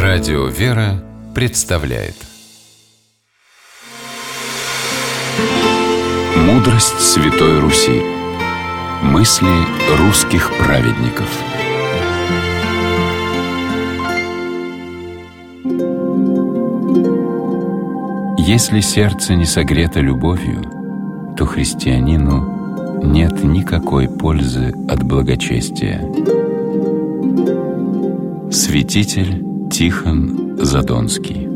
Радио «Вера» представляет Мудрость Святой Руси. Мысли русских праведников. Если сердце не согрето любовью, то христианину нет никакой пользы от благочестия. Святитель Тихон Задонский.